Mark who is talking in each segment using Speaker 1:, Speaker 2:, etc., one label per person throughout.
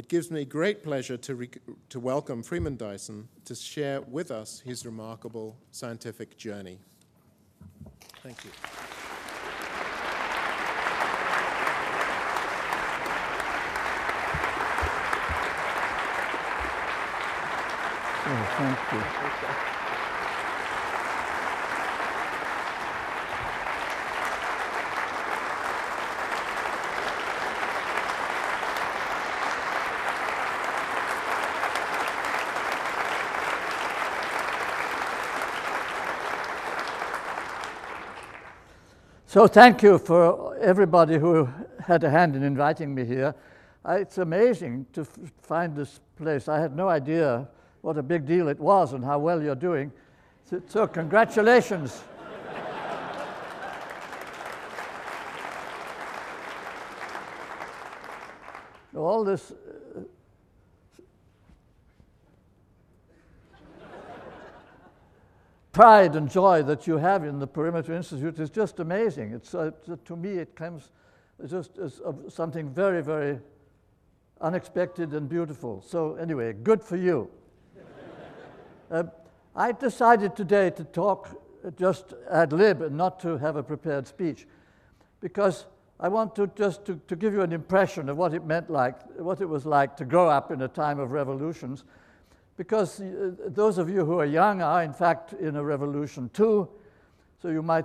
Speaker 1: it gives me great pleasure to welcome Freeman Dyson to share with us his remarkable scientific journey. Thank you.
Speaker 2: Oh, thank you. So thank you for everybody who had a hand in inviting me here. It's amazing to find this place. I had no idea what a big deal it was and how well you're doing. So congratulations. All this pride and joy that you have in the Perimeter Institute is just amazing. To me, it comes just as something very, very unexpected and beautiful. So anyway, good for you. I decided today to talk just ad lib and not to have a prepared speech, because I want to just to give you an impression of what it was like to grow up in a time of revolutions. Because those of you who are young are, in fact, in a revolution too, so you might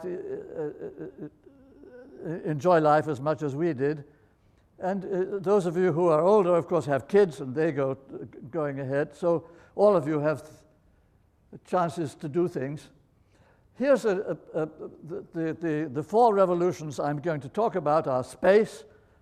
Speaker 2: enjoy life as much as we did. And those of you who are older, of course, have kids, and they going ahead. So all of you have chances to do things. Here's the four revolutions I'm going to talk about are space.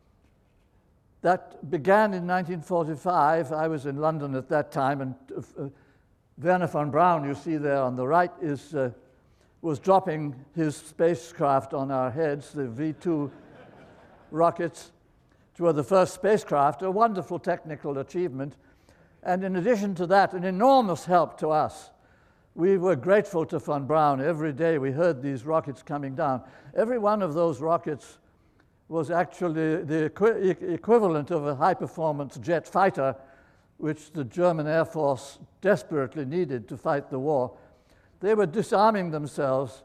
Speaker 2: That began in 1945. I was in London at that time, and Wernher von Braun, you see there on the right, was dropping his spacecraft on our heads, the V2 rockets, which were the first spacecraft, a wonderful technical achievement. And in addition to that, an enormous help to us. We were grateful to von Braun. Every day we heard these rockets coming down. Every one of those rockets was actually the equivalent of a high-performance jet fighter, which the German Air Force desperately needed to fight the war. They were disarming themselves.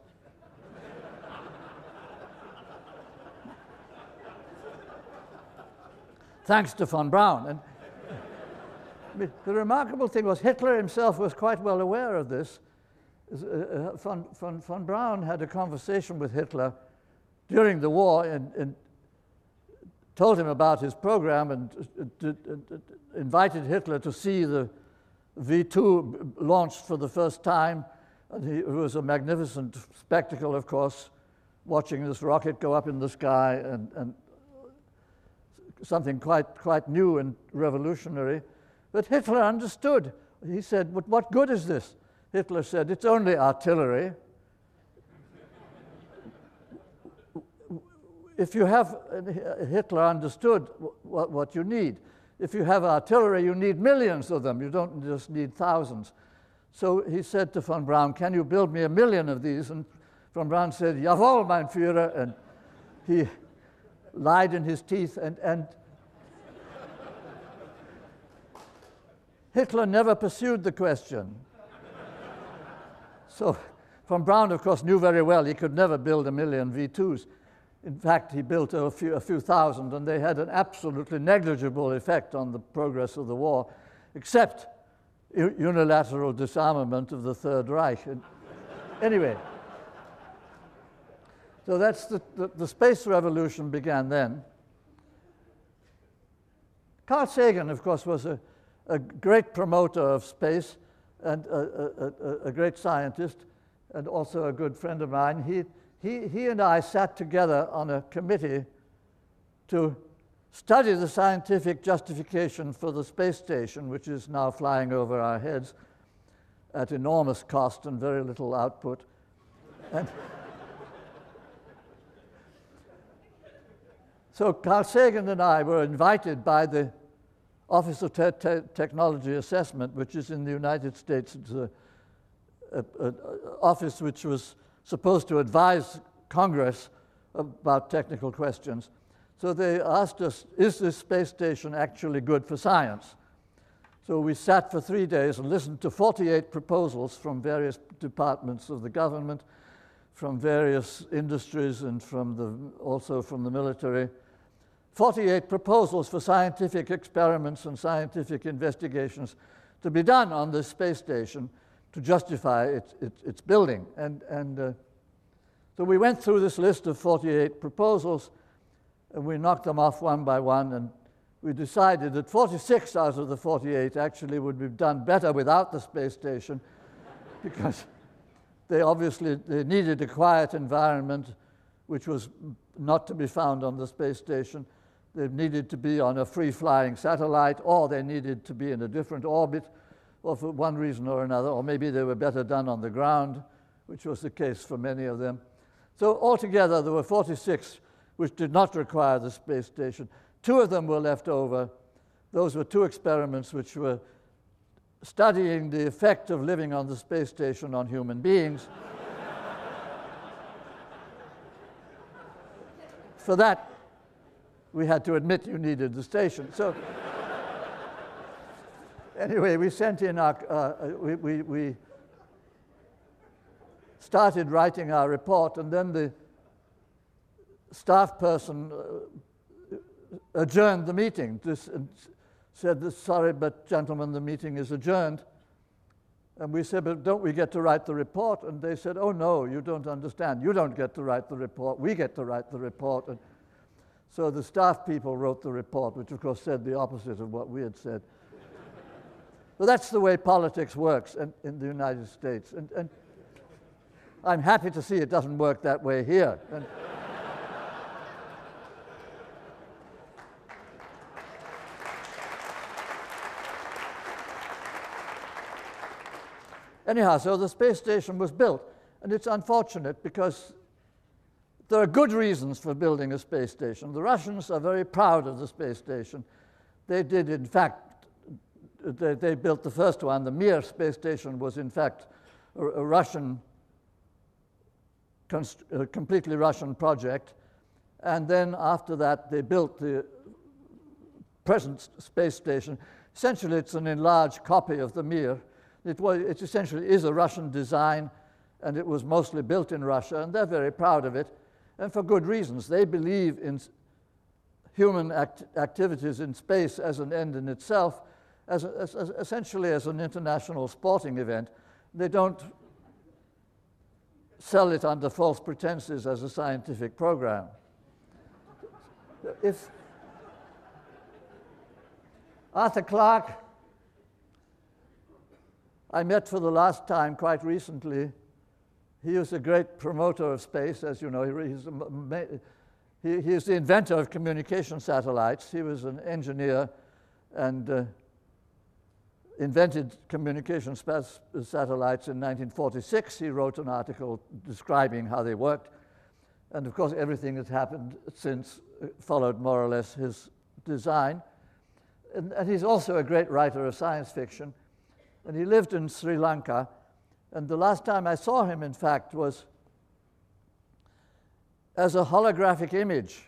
Speaker 2: Thanks to von Braun. And the remarkable thing was Hitler himself was quite well aware of this. Von Braun had a conversation with Hitler during the war and told him about his program and invited Hitler to see the V2 launched for the first time. And it was a magnificent spectacle, of course, watching this rocket go up in the sky and something quite new and revolutionary. But Hitler understood. He said, "But what good is this?" Hitler said, "It's only artillery." If you have, Hitler understood what you need. If you have artillery, you need millions of them. You don't just need thousands. So he said to von Braun, "Can you build me 1,000,000 of these?" And von Braun said, "Jawohl, mein Führer." And he lied in his teeth. And Hitler never pursued the question. So von Braun, of course, knew very well he could never build 1,000,000 V2s. In fact, he built a few thousand, and they had an absolutely negligible effect on the progress of the war, except unilateral disarmament of the Third Reich. Anyway, so that's the space revolution began then. Carl Sagan, of course, was a great promoter of space and a great scientist, and also a good friend of mine. He and I sat together on a committee to study the scientific justification for the space station, which is now flying over our heads at enormous cost and very little output. And so Carl Sagan and I were invited by the Office of Technology Assessment, which is in the United States. It's an office which was supposed to advise Congress about technical questions. So they asked us, is this space station actually good for science? So we sat for 3 days and listened to 48 proposals from various departments of the government, from various industries, and also from the military. 48 proposals for scientific experiments and scientific investigations to be done on this space station to justify its building. So we went through this list of 48 proposals, and we knocked them off one by one, and we decided that 46 out of the 48 actually would be done better without the space station because they needed a quiet environment, which was not to be found on the space station. They needed to be on a free-flying satellite, or they needed to be in a different orbit, or for one reason or another, or maybe they were better done on the ground, which was the case for many of them. So altogether, there were 46 which did not require the space station. 2 of them were left over. Those were 2 experiments which were studying the effect of living on the space station on human beings. For that, we had to admit you needed the station. So anyway, we sent in we started writing our report, and then the staff person adjourned the meeting and said, sorry, but gentlemen, the meeting is adjourned. And we said, but don't we get to write the report? And they said, oh no, you don't understand. You don't get to write the report. We get to write the report. And so the staff people wrote the report, which of course said the opposite of what we had said. But that's the way politics works in the United States. And I'm happy to see it doesn't work that way here. Anyhow, so the space station was built, and it's unfortunate because there are good reasons for building a space station. The Russians are very proud of the space station. They did, in fact, they built the first one. The Mir space station was, in fact, a Russian, a completely Russian project. And then after that, they built the present space station. Essentially, it's an enlarged copy of the Mir. It essentially is a Russian design, and it was mostly built in Russia, and they're very proud of it, and for good reasons. They believe in human activities in space as an end in itself, essentially as an international sporting event. They don't sell it under false pretenses as a scientific program. If Arthur Clarke, I met for the last time quite recently. He was a great promoter of space, as you know. He is the inventor of communication satellites. He was an engineer and invented communication satellites in 1946. He wrote an article describing how they worked. And of course, everything that's happened since followed more or less his design. And he's also a great writer of science fiction. And he lived in Sri Lanka. And the last time I saw him, in fact, was as a holographic image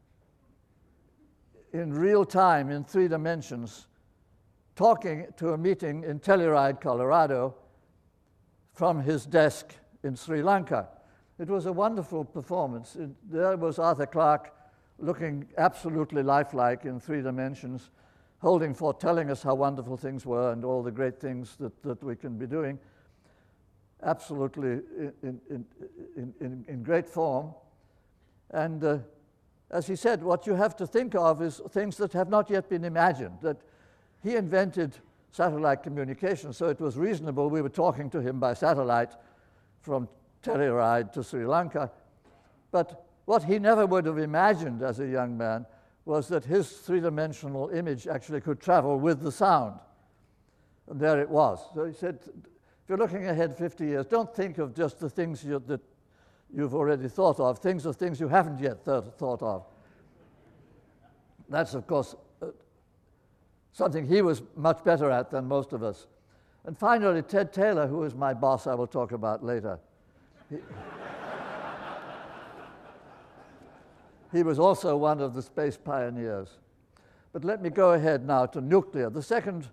Speaker 2: in real time, in 3 dimensions, talking to a meeting in Telluride, Colorado, from his desk in Sri Lanka. It was a wonderful performance. There was Arthur Clarke looking absolutely lifelike in 3 dimensions, holding forth, telling us how wonderful things were and all the great things that we can be doing, absolutely in great form. And as he said, what you have to think of is things that have not yet been imagined, that he invented satellite communication, so it was reasonable we were talking to him by satellite from Telluride to Sri Lanka. But what he never would have imagined as a young man was that his 3-dimensional image actually could travel with the sound. And there it was. So he said, if you're looking ahead 50 years, don't think of just the things that you've already thought of, things you haven't yet thought of. That's, of course, something he was much better at than most of us. And finally, Ted Taylor, who is my boss, I will talk about later. he was also one of the space pioneers. But let me go ahead now to nuclear. The second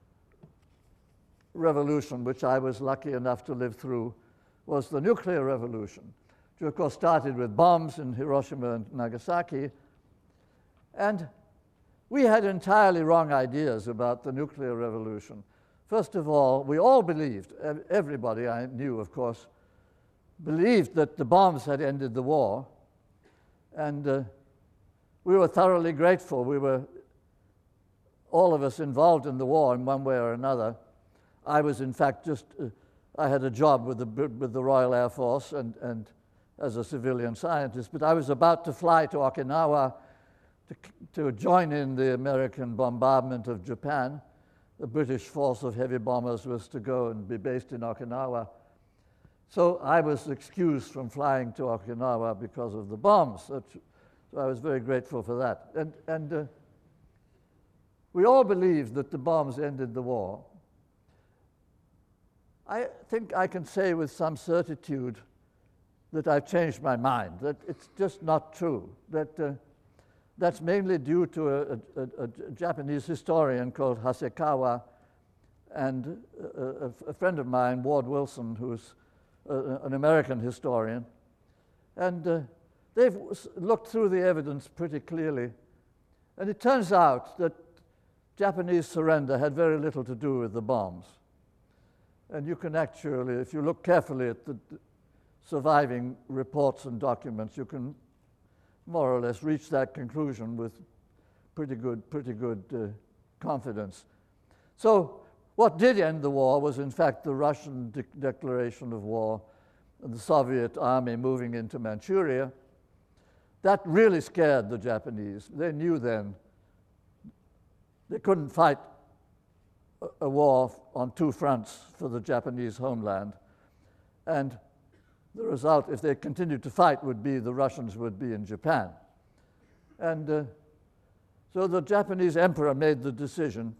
Speaker 2: revolution, which I was lucky enough to live through, was the nuclear revolution, which of course started with bombs in Hiroshima and Nagasaki. And we had entirely wrong ideas about the nuclear revolution. First of all, we all believed, everybody I knew, of course, believed that the bombs had ended the war. And we were thoroughly grateful. We were, all of us, involved in the war in one way or another. I was, in fact, just, I had a job with the Royal Air Force and as a civilian scientist, but I was about to fly to Okinawa to join in the American bombardment of Japan. The British force of heavy bombers was to go and be based in Okinawa. So I was excused from flying to Okinawa because of the bombs. So I was very grateful for that. And we all believed that the bombs ended the war. I think I can say with some certitude that I've changed my mind, that it's just not true, that that's mainly due to a Japanese historian called Hasekawa and a friend of mine, Ward Wilson, who's an American historian. And they've looked through the evidence pretty clearly. And it turns out that Japanese surrender had very little to do with the bombs. And you can actually, if you look carefully at the surviving reports and documents, you can more or less reach that conclusion with pretty good confidence. So what did end the war was, in fact, the Russian declaration of war and the Soviet army moving into Manchuria. That really scared the Japanese. They knew then they couldn't fight a war on two fronts for the Japanese homeland. And the result, if they continued to fight, would be the Russians would be in Japan. And so the Japanese emperor made the decision.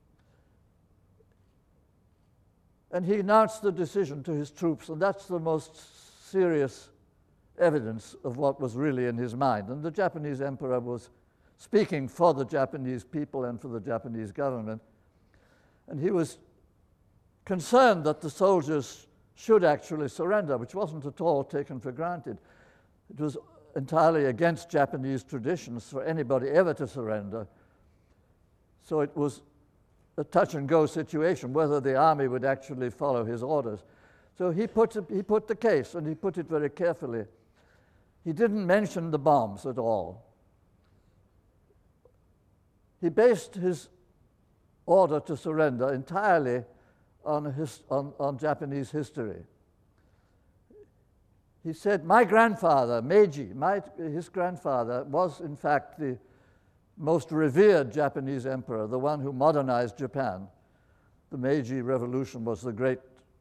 Speaker 2: And he announced the decision to his troops, and that's the most serious evidence of what was really in his mind. And the Japanese emperor was speaking for the Japanese people and for the Japanese government. And he was concerned that the soldiers should actually surrender, which wasn't at all taken for granted. It was entirely against Japanese traditions for anybody ever to surrender. So it was a touch-and-go situation, whether the army would actually follow his orders. So he put the case, and he put it very carefully. He didn't mention the bombs at all. He based his order to surrender entirely on Japanese history. He said, my grandfather, Meiji, his grandfather, was in fact the most revered Japanese emperor, the one who modernized Japan. The Meiji Revolution was the great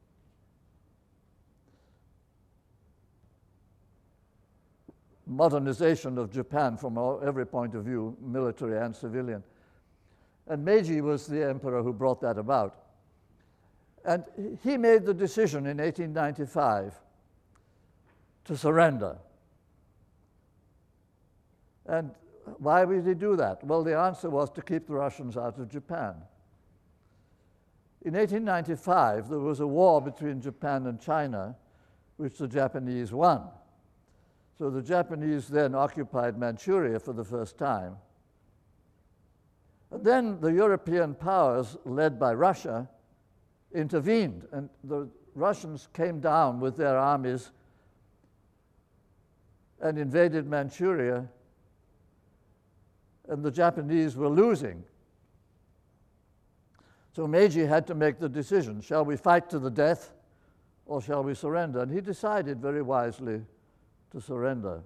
Speaker 2: modernization of Japan from every point of view, military and civilian. And Meiji was the emperor who brought that about. And he made the decision in 1895 to surrender. And why would he do that? Well, the answer was to keep the Russians out of Japan. In 1895, there was a war between Japan and China, which the Japanese won. So the Japanese then occupied Manchuria for the first time. And then the European powers, led by Russia, intervened, and the Russians came down with their armies and invaded Manchuria, and the Japanese were losing. So Meiji had to make the decision, shall we fight to the death or shall we surrender? And he decided very wisely to surrender.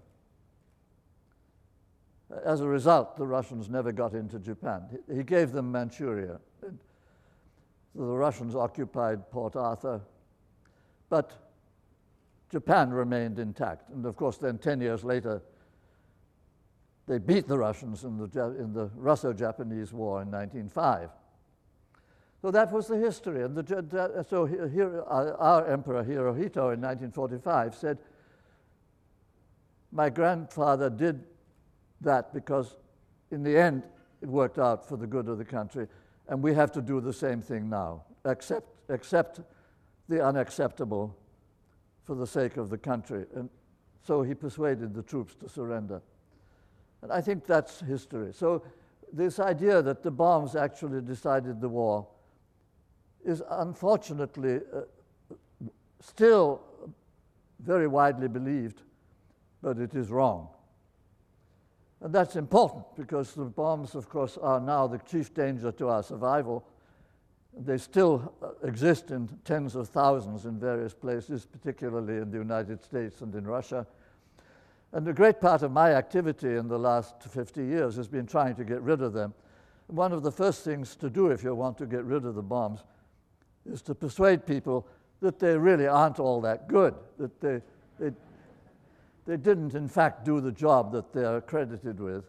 Speaker 2: As a result, the Russians never got into Japan. He gave them Manchuria. The Russians occupied Port Arthur, but Japan remained intact. And of course, then 10 years later, they beat the Russians in the Russo-Japanese War in 1905. So that was the history. And so here, our emperor Hirohito in 1945 said, my grandfather did that, because in the end, it worked out for the good of the country, and we have to do the same thing now. Accept the unacceptable for the sake of the country. And so he persuaded the troops to surrender. And I think that's history. So this idea that the bombs actually decided the war is unfortunately still very widely believed, but it is wrong. And that's important because the bombs, of course, are now the chief danger to our survival. They still exist in tens of thousands in various places, particularly in the United States and in Russia. And a great part of my activity in the last 50 years has been trying to get rid of them. One of the first things to do if you want to get rid of the bombs is to persuade people that they really aren't all that good, that they didn't, in fact, do the job that they're credited with.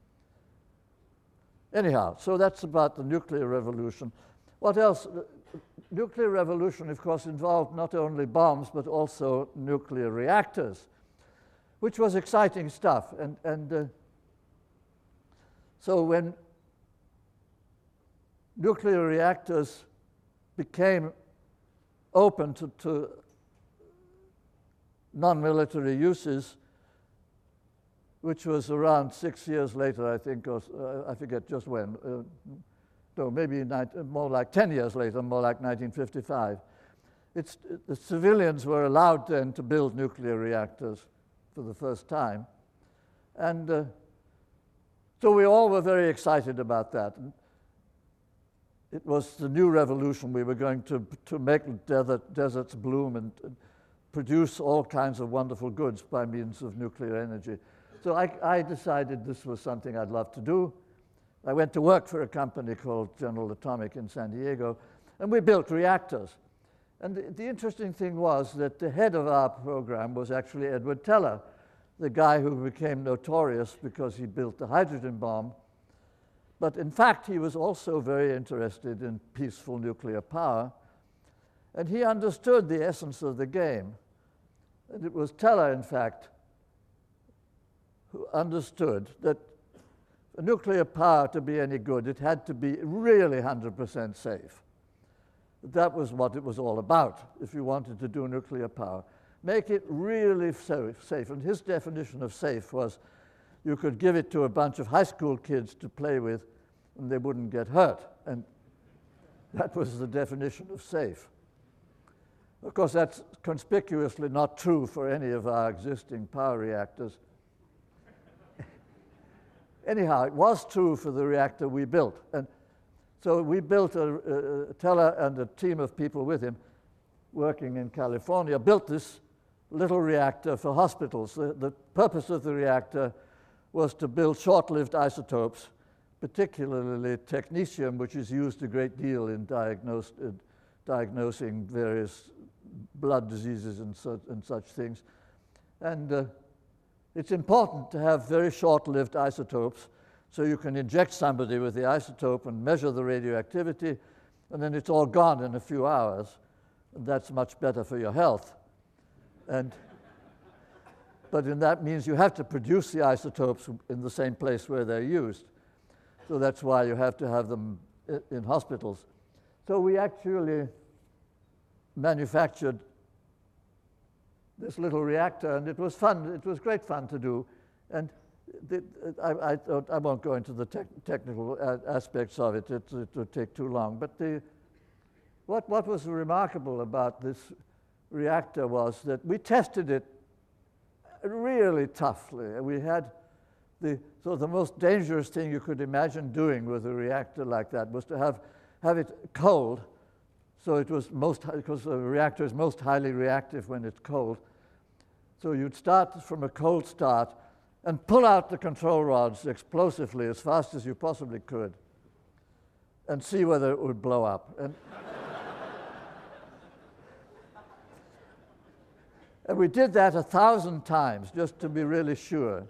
Speaker 2: Anyhow, so that's about the nuclear revolution. What else? Nuclear revolution, of course, involved not only bombs, but also nuclear reactors, which was exciting stuff. So when nuclear reactors became open to non-military uses, which was around 6 years later, I think, or I forget just when. No, maybe more like 10 years later, more like 1955. The civilians were allowed then to build nuclear reactors for the first time. And so we all were very excited about that. And it was the new revolution. We were going to make deserts bloom and produce all kinds of wonderful goods by means of nuclear energy. So I decided this was something I'd love to do. I went to work for a company called General Atomic in San Diego, and we built reactors. And the interesting thing was that the head of our program was actually Edward Teller, the guy who became notorious because he built the hydrogen bomb. But in fact, he was also very interested in peaceful nuclear power, and he understood the essence of the game. And it was Teller, in fact, who understood that for nuclear power to be any good, it had to be really 100% safe. That was what it was all about, if you wanted to do nuclear power. Make it really safe. And his definition of safe was you could give it to a bunch of high school kids to play with, and they wouldn't get hurt. And that was the definition of safe. Of course, that's conspicuously not true for any of our existing power reactors. Anyhow, it was true for the reactor we built. And so we built Teller and a team of people with him working in California, built this little reactor for hospitals. The purpose of the reactor was to build short-lived isotopes, particularly technetium, which is used a great deal in diagnosing various blood diseases and such things. And it's important to have very short-lived isotopes so you can inject somebody with the isotope and measure the radioactivity, and then it's all gone in a few hours. And that's much better for your health. But that means you have to produce the isotopes in the same place where they're used. So that's why you have to have them in hospitals. So we actually manufactured this little reactor, and it was fun. It was great fun to do. And I won't go into the technical aspects of it. It would take too long. But what was remarkable about this reactor was that we tested it really toughly. We had the most dangerous thing you could imagine doing with a reactor like that was to have it cold. So it was because a reactor is most highly reactive when it's cold. So you'd start from a cold start and pull out the control rods explosively as fast as you possibly could and see whether it would blow up. And we did that 1,000 times just to be really sure.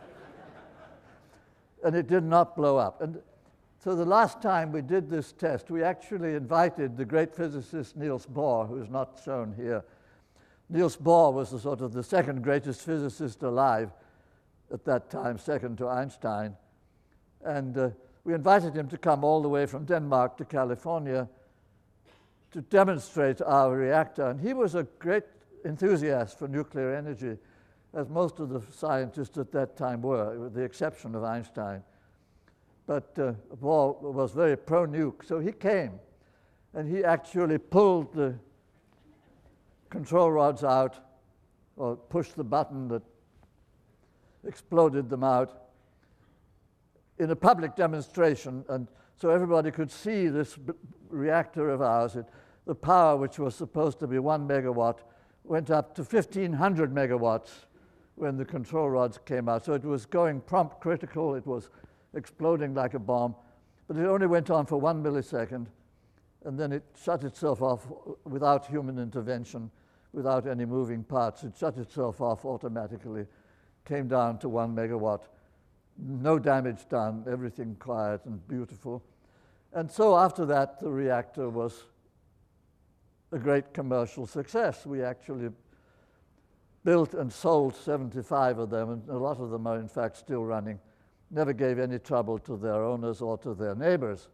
Speaker 2: And it did not blow up. And so the last time we did this test, we actually invited the great physicist Niels Bohr, who is not shown here. Niels Bohr was the second greatest physicist alive. at that time, second to Einstein. And we invited him to come all the way from Denmark to California to demonstrate our reactor. And he was a great enthusiast for nuclear energy, as most of the scientists at that time were, with the exception of Einstein. But Bohr was very pro-nuke, so he came, and he actually pulled the control rods out, or pushed the button that exploded them out in a public demonstration, and so everybody could see this reactor of ours. The power, which was supposed to be 1 megawatt, went up to 1,500 megawatts when the control rods came out. So it was going prompt critical, it was exploding like a bomb, but it only went on for 1 millisecond, and then it shut itself off without human intervention, without any moving parts. It shut itself off automatically, came down to 1 megawatt. No damage done, everything quiet and beautiful. And so after that, the reactor was a great commercial success. We actually built and sold 75 of them, and a lot of them are in fact still running. Never gave any trouble to their owners or to their neighbors.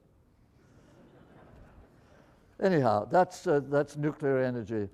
Speaker 2: Anyhow, that's nuclear energy.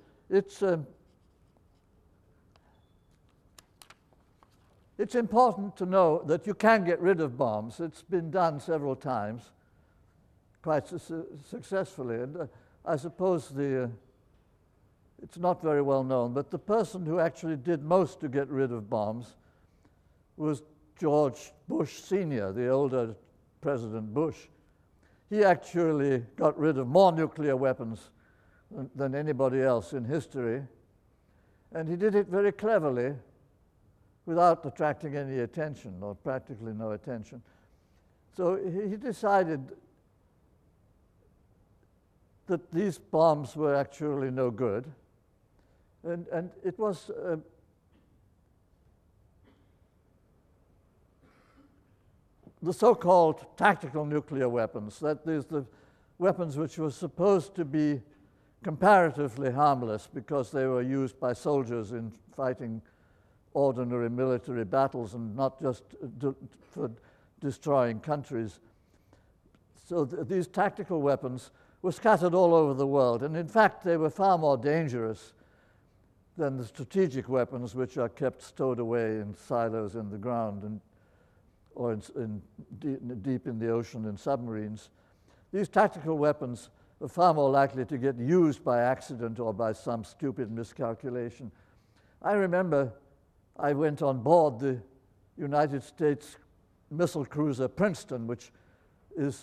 Speaker 2: It's important to know that you can get rid of bombs. It's been done several times, quite successfully. And I suppose it's not very well known, but the person who actually did most to get rid of bombs was George Bush Sr., the older President Bush. He actually got rid of more nuclear weapons than anybody else in history, and he did it very cleverly, without attracting any attention, or practically no attention. So he decided that these bombs were actually no good. And it was the so-called tactical nuclear weapons, that is, the weapons which were supposed to be comparatively harmless because they were used by soldiers in fighting ordinary military battles and not just for destroying countries. So these tactical weapons were scattered all over the world, and in fact they were far more dangerous than the strategic weapons, which are kept stowed away in silos in the ground or deep in the ocean in submarines. These tactical weapons are far more likely to get used by accident or by some stupid miscalculation. I remember I went on board the United States missile cruiser Princeton, which is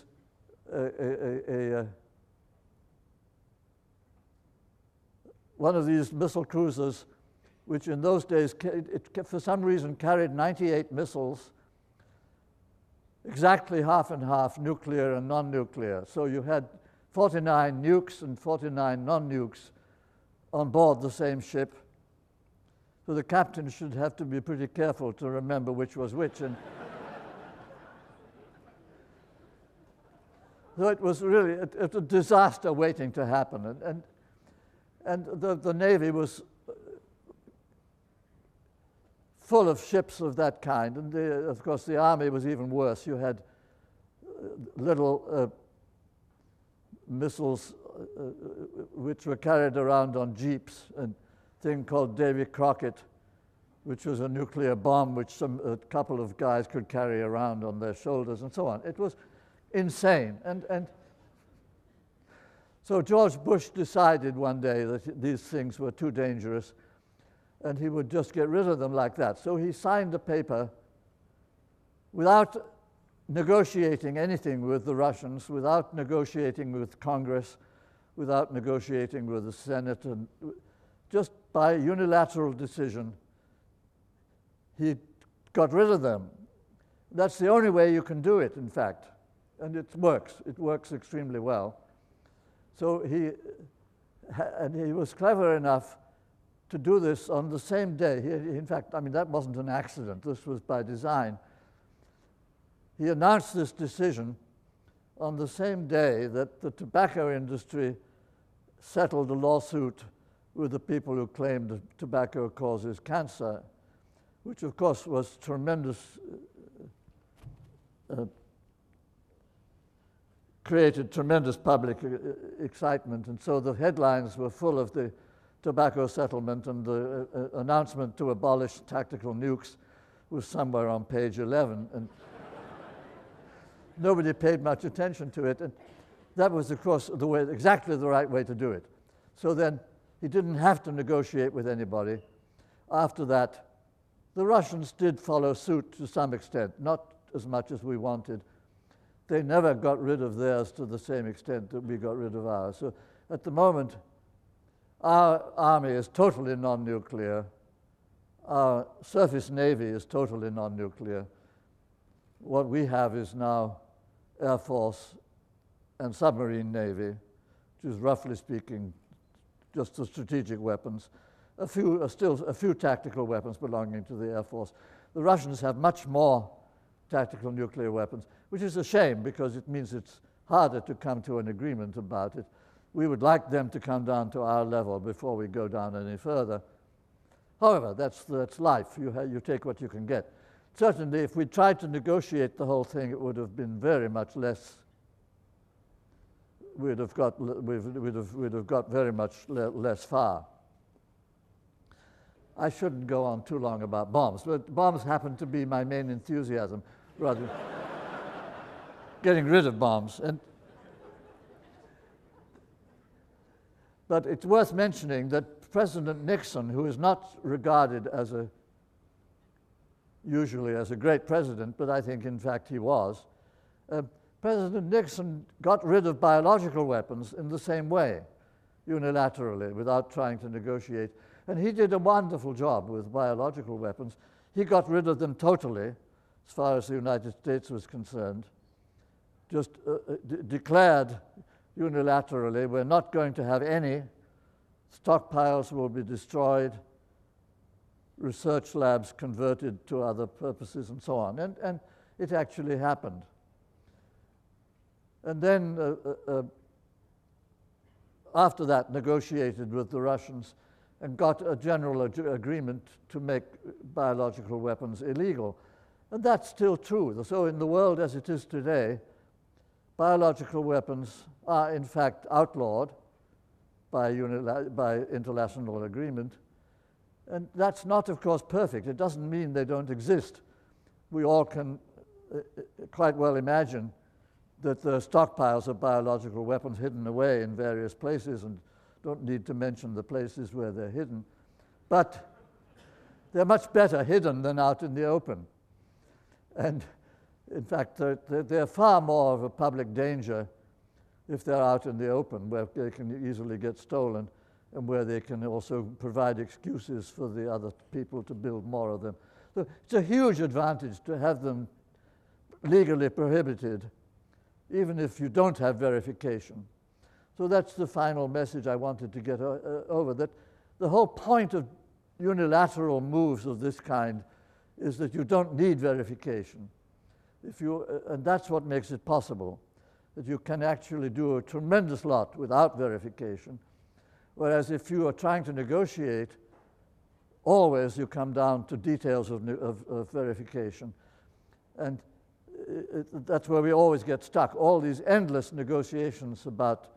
Speaker 2: one of these missile cruisers, which in those days, for some reason, carried 98 missiles, exactly half and half, nuclear and non-nuclear. So you had 49 nukes and 49 non-nukes on board the same ship. So the captain should have to be pretty careful to remember which was which. And so it was really a disaster waiting to happen. And the Navy was full of ships of that kind. And of course, the Army was even worse. You had little missiles which were carried around on jeeps, and thing called Davy Crockett, which was a nuclear bomb which a couple of guys could carry around on their shoulders and so on. It was insane. And so George Bush decided one day that these things were too dangerous and he would just get rid of them like that. So he signed a paper without negotiating anything with the Russians, without negotiating with Congress, without negotiating with the Senate, and just by unilateral decision, he got rid of them. That's the only way you can do it, in fact, and it works. It works extremely well. So he was clever enough to do this on the same day. In fact, I mean, that wasn't an accident. This was by design. He announced this decision on the same day that the tobacco industry settled a lawsuit with the people who claimed that tobacco causes cancer, which of course was tremendous, created tremendous public excitement. And so the headlines were full of the tobacco settlement, and the announcement to abolish tactical nukes was somewhere on page 11. And nobody paid much attention to it. And that was, of course, exactly the right way to do it. So then he didn't have to negotiate with anybody. After that, the Russians did follow suit to some extent, not as much as we wanted. They never got rid of theirs to the same extent that we got rid of ours. So at the moment, our army is totally non-nuclear. Our surface navy is totally non-nuclear. What we have is now Air Force and submarine navy, which is roughly speaking just the strategic weapons. Still a few tactical weapons belonging to the Air Force. The Russians have much more tactical nuclear weapons, which is a shame because it means it's harder to come to an agreement about it. We would like them to come down to our level before we go down any further. However, that's life. You take what you can get. Certainly, if we tried to negotiate the whole thing, it would have been very much less. We'd have got very much less far. I shouldn't go on too long about bombs, but bombs happen to be my main enthusiasm, rather than getting rid of bombs. But it's worth mentioning that President Nixon, who is not regarded as usually as a great president, but I think in fact he was, President Nixon got rid of biological weapons in the same way, unilaterally, without trying to negotiate. And he did a wonderful job with biological weapons. He got rid of them totally, as far as the United States was concerned, just declared unilaterally, we're not going to have any, stockpiles will be destroyed, research labs converted to other purposes, and so on. And it actually happened. And then, after that, negotiated with the Russians and got a general agreement to make biological weapons illegal. And that's still true. So in the world as it is today, biological weapons are in fact outlawed by international agreement. And that's not, of course, perfect. It doesn't mean they don't exist. We all can quite well imagine that there are stockpiles of biological weapons hidden away in various places, and don't need to mention the places where they're hidden. But they're much better hidden than out in the open. And in fact, they're far more of a public danger if they're out in the open, where they can easily get stolen and where they can also provide excuses for the other people to build more of them. So it's a huge advantage to have them legally prohibited, even if you don't have verification. So that's the final message I wanted to get over, that the whole point of unilateral moves of this kind is that you don't need verification. And that's what makes it possible, that you can actually do a tremendous lot without verification, whereas if you are trying to negotiate, always you come down to details of verification. And that's where we always get stuck, all these endless negotiations about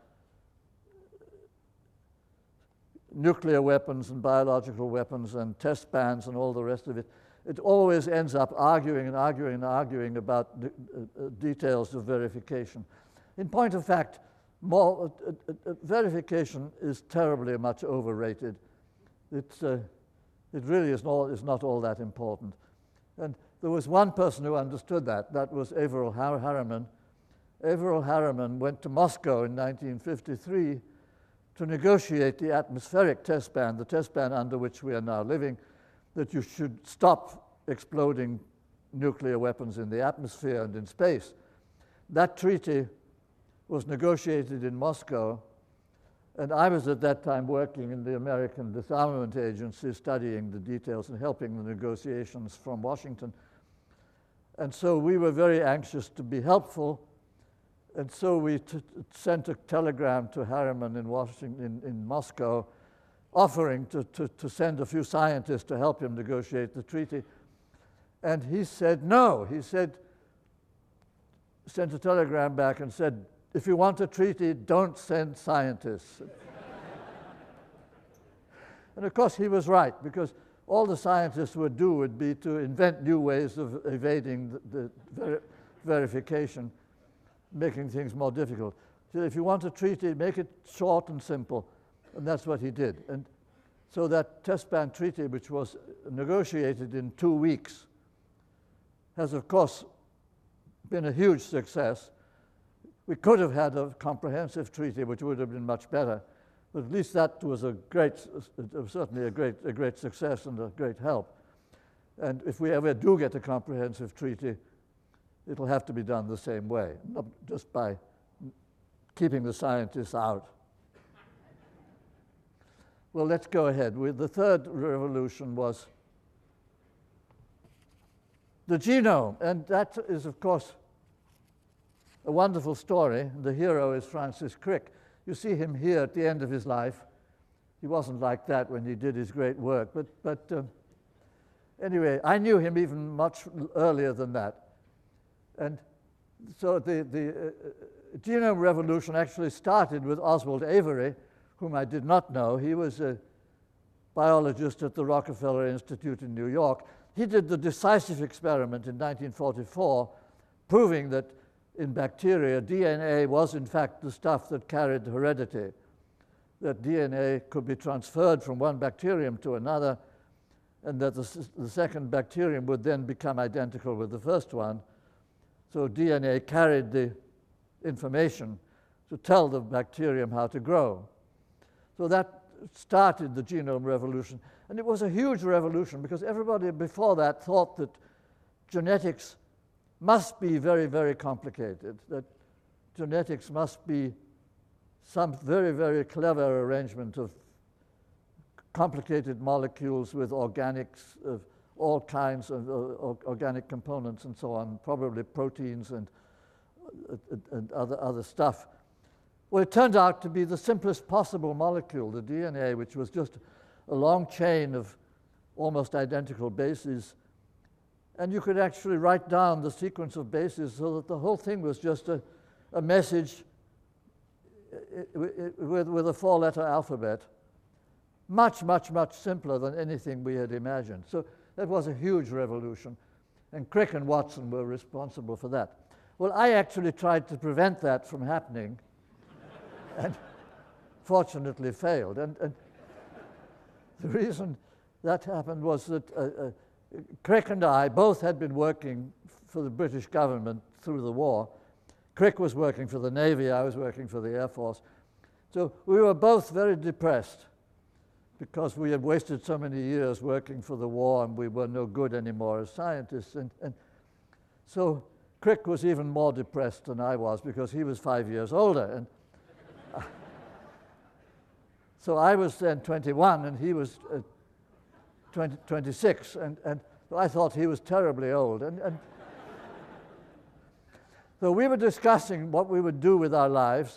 Speaker 2: nuclear weapons and biological weapons and test bans and all the rest of it. It always ends up arguing and arguing and arguing about details of verification. In point of fact, verification is terribly much overrated. It really is not all that important. And there was one person who understood that. That was Averell Harriman. Averell Harriman went to Moscow in 1953 to negotiate the atmospheric test ban, the test ban under which we are now living, that you should stop exploding nuclear weapons in the atmosphere and in space. That treaty was negotiated in Moscow, and I was at that time working in the American Disarmament Agency, studying the details and helping the negotiations from Washington. And so we were very anxious to be helpful, and so we sent a telegram to Harriman in Moscow, offering to send a few scientists to help him negotiate the treaty. And he said no. He said, sent a telegram back and said, if you want a treaty, don't send scientists. And of course he was right, because all the scientists would do would be to invent new ways of evading the verification, making things more difficult. So if you want a treaty, make it short and simple. And that's what he did. And so that test ban treaty, which was negotiated in 2 weeks, has of course been a huge success. We could have had a comprehensive treaty, which would have been much better, but at least that was certainly a great success and a great help. And if we ever do get a comprehensive treaty, it'll have to be done the same way, not just by keeping the scientists out. Well, let's go ahead. The third revolution was the genome, and that is, of course, a wonderful story. The hero is Francis Crick. You see him here at the end of his life. He wasn't like that when he did his great work, but anyway, I knew him even much earlier than that. And so the genome revolution actually started with Oswald Avery, whom I did not know. He was a biologist at the Rockefeller Institute in New York. He did the decisive experiment in 1944, proving that in bacteria, DNA was in fact the stuff that carried heredity, that DNA could be transferred from one bacterium to another, and that the second bacterium would then become identical with the first one. So DNA carried the information to tell the bacterium how to grow. So that started the genome revolution. And it was a huge revolution because everybody before that thought that genetics must be very, very complicated, that genetics must be some very, very clever arrangement of complicated molecules with organics of all kinds of organic components and so on, probably proteins and other stuff. Well, it turned out to be the simplest possible molecule, the DNA, which was just a long chain of almost identical bases. And you could actually write down the sequence of bases so that the whole thing was just a message with a 4-letter alphabet. Much, much, much simpler than anything we had imagined. So that was a huge revolution. And Crick and Watson were responsible for that. Well, I actually tried to prevent that from happening and fortunately failed. And the reason that happened was that Crick and I both had been working for the British government through the war. Crick was working for the Navy, I was working for the Air Force. So we were both very depressed because we had wasted so many years working for the war and we were no good anymore as scientists. And so Crick was even more depressed than I was because he was 5 years older. And so I was then 21 and he was 26. And I thought he was terribly old. And so we were discussing what we would do with our lives.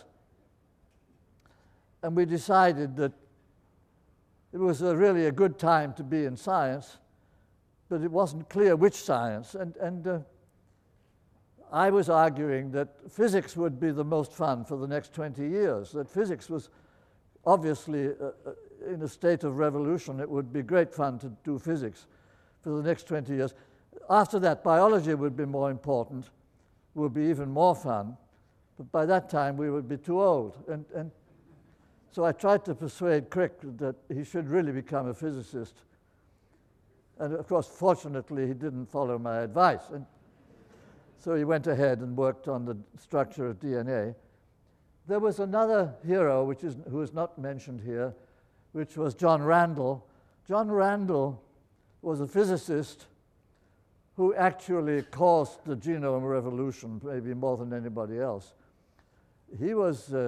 Speaker 2: And we decided that it was really a good time to be in science, but it wasn't clear which science. And I was arguing that physics would be the most fun for the next 20 years, that physics was obviously in a state of revolution. It would be great fun to do physics for the next 20 years. After that, biology would be more important, would be even more fun, but by that time we would be too old. And so I tried to persuade Crick that he should really become a physicist. And of course, fortunately, he didn't follow my advice. And so he went ahead and worked on the structure of DNA. There was another hero who is not mentioned here, which was John Randall. John Randall was a physicist who actually caused the genome revolution, maybe more than anybody else. He was a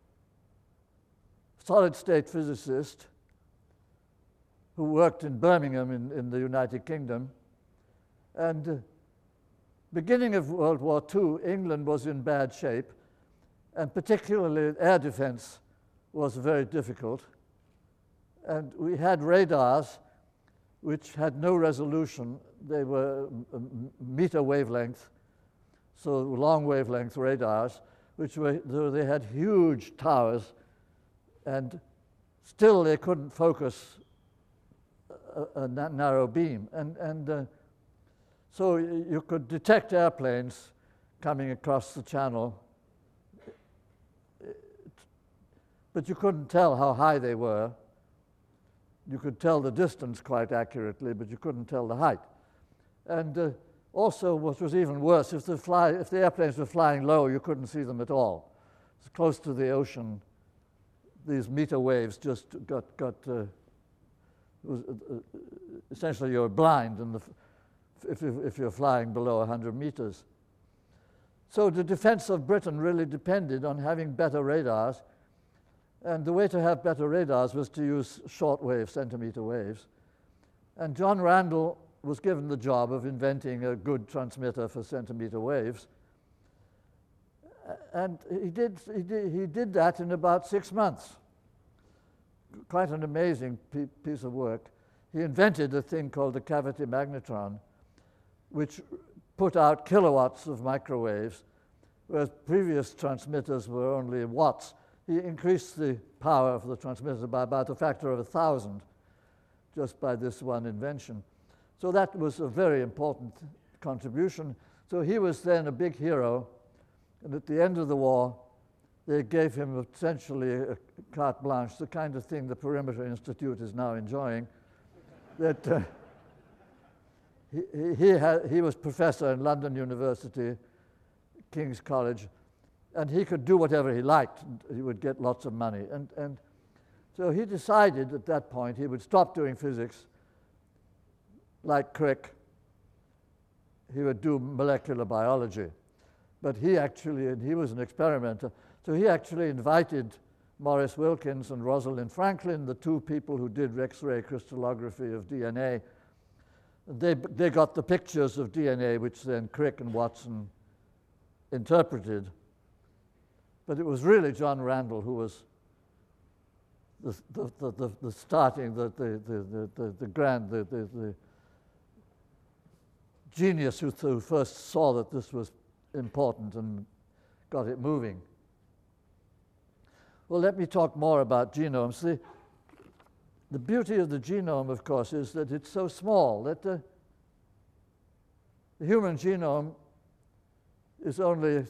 Speaker 2: solid-state physicist who worked in Birmingham in the United Kingdom. And beginning of World War II, England was in bad shape, and particularly air defense was very difficult. And we had radars which had no resolution. They were meter wavelength, so long wavelength radars, they had huge towers, and still they couldn't focus a narrow beam. So you could detect airplanes coming across the channel, but you couldn't tell how high they were. You could tell the distance quite accurately, but you couldn't tell the height. And also, what was even worse, if the airplanes were flying low, you couldn't see them at all. It's close to the ocean. These meter waves just essentially you're blind if you're flying below 100 meters. So the defense of Britain really depended on having better radars. And the way to have better radars was to use shortwave centimeter waves. And John Randall was given the job of inventing a good transmitter for centimeter waves. And he did that in about 6 months. Quite an amazing piece of work. He invented a thing called the cavity magnetron, which put out kilowatts of microwaves, whereas previous transmitters were only watts. He increased the power of the transmitter by about a factor of 1,000 just by this one invention. So that was a very important contribution. So he was then a big hero, and at the end of the war, they gave him essentially a carte blanche, the kind of thing the Perimeter Institute is now enjoying. That he was professor in London University, King's College, and he could do whatever he liked. He would get lots of money. And so he decided at that point he would stop doing physics like Crick. He would do molecular biology. But he was an experimenter, so he actually invited Maurice Wilkins and Rosalind Franklin, the two people who did X-ray crystallography of DNA. They got the pictures of DNA, which then Crick and Watson interpreted. But it was really John Randall who was the starting, the genius who first saw that this was important and got it moving. Well, let me talk more about genomes. The beauty of the genome, of course, is that it's so small that the human genome is only